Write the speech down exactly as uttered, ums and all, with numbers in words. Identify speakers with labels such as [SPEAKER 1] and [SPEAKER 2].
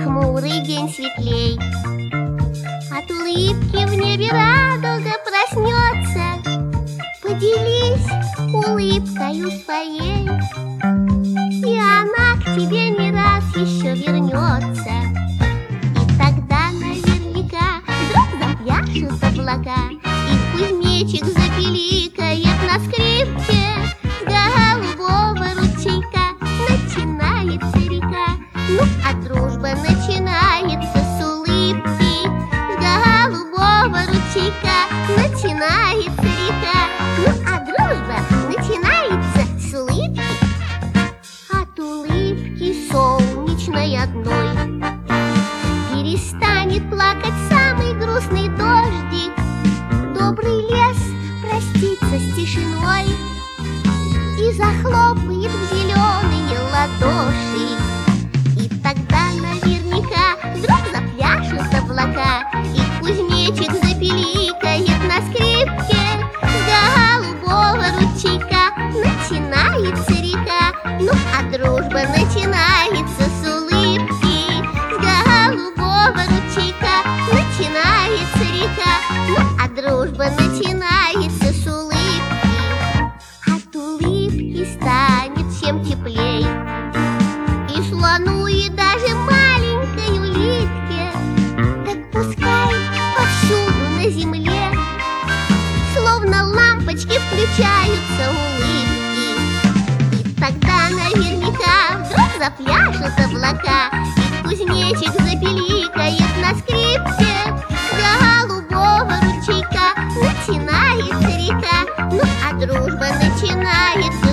[SPEAKER 1] хмурый день светлей. От улыбки в небе радуга проснется. Поделись улыбкою своей, и она к тебе не раз еще вернется. И тогда наверняка вдруг запляшут облака, и кузнечик запиликает на скрипке. С голубого ручейка начинается река, ну а дружба начинается с улыбки. С голубого ручейка начинается река, ну а дружба начинается с улыбки. От улыбки солнечной одной перестанет плакать самый грустный дождик. Добрый лес простится с тишиной и захлопает в зеленые ладоши. И тогда наверняка вдруг запляшут облака, и кузнечик запиликает на скрипке. С голубого ручейка начинается река, ну а дружба начинается с улыбки. С голубого ручейка начинается река, ну а дружба начинается с улыбки. От улыбки станет всем теплей, и слону, и даже маленькой улитке. Так пускай повсюду на земле словно лампочки включаются улыбки. И тогда наверняка вдруг запляшут облака, и кузнечик запиликает на скрипке. С голубого ручейка начинается река, ну а дружба начинается